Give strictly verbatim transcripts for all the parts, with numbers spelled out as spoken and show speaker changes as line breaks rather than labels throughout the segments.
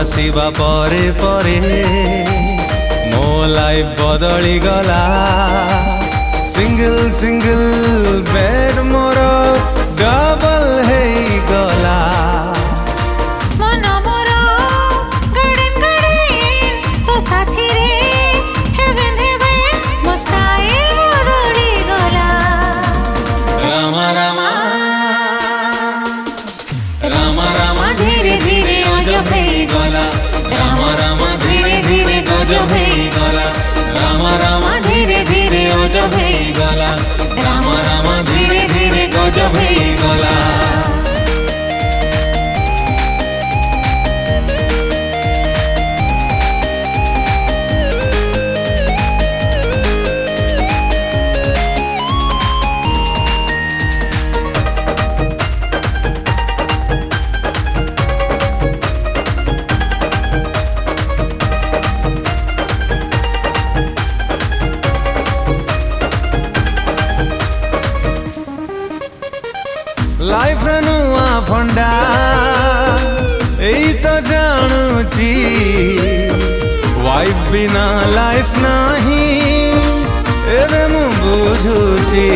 आसीबा परे परे मो लाइफ बदली गला सिंगल सिंगल बेड मोर डबल है गला
मन मोर गार्डन गार्डन तो साथी रे हेवन हेवन मो स्टाइल बदली गला
रामा रामा रामा रामा धीरे धीरे अजब है गला रामा रामा धीरे धीरे गजब है गला रामा रामा धीरे धीरे अजब है गला रामा रामा धीरे धीरे गजब है गला लाइफ नुआ फंडा यही तो जानुची वाइफ बिना लाइफ नहीं एवे मु बुझुची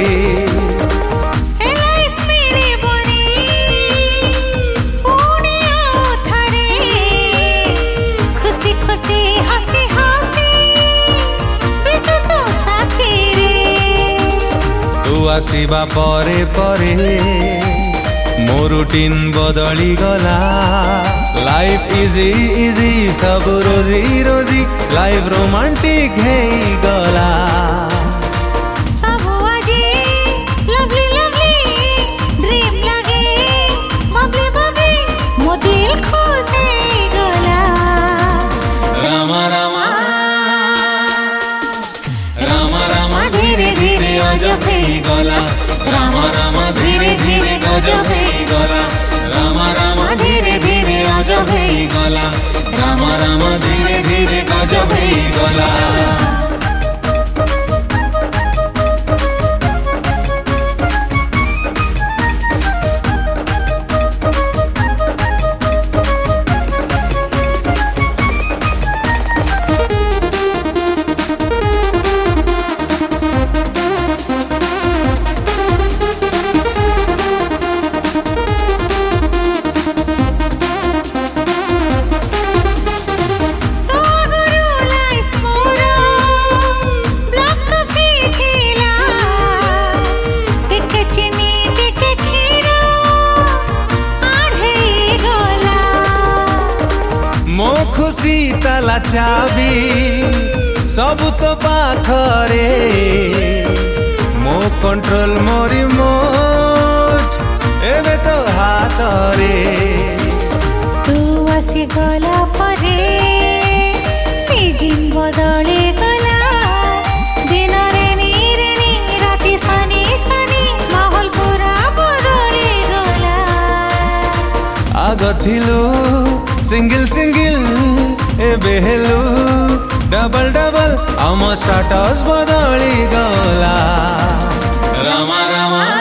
खुशी खुशी हसी हसी तू तो साथी रे
तू आसीबा परे परे मो रूटीन बदली गला लाइफ इजी इजी सब रोजी रोजी लाइफ रोमांटिक है गला
सब आजी लवली लवली ड्रीम लगे बबली बबली मो दिल खुश है गला
रामा रामा रामा रामा धीरे धीरे अजब है गला रामा रामा धीरे धीरे गजब है गला रामा रामा धीरे धीरे अजब है गला रामा रामा धीरे धीरे गजब है गला मो खुशी ताला चाबी सब तो पाखरे मो कंट्रोल मो रिमोट एबे तो हाथ रे
तू आसी गला परे सीजन बदले गला दिन रे नी रे नी राती सनी सनी माहौल पूरा बदले गला
आग थिलु सिंगल सिंगल एबे हेलु डबल डबल आम स्टाटस बदली गला रामा रामा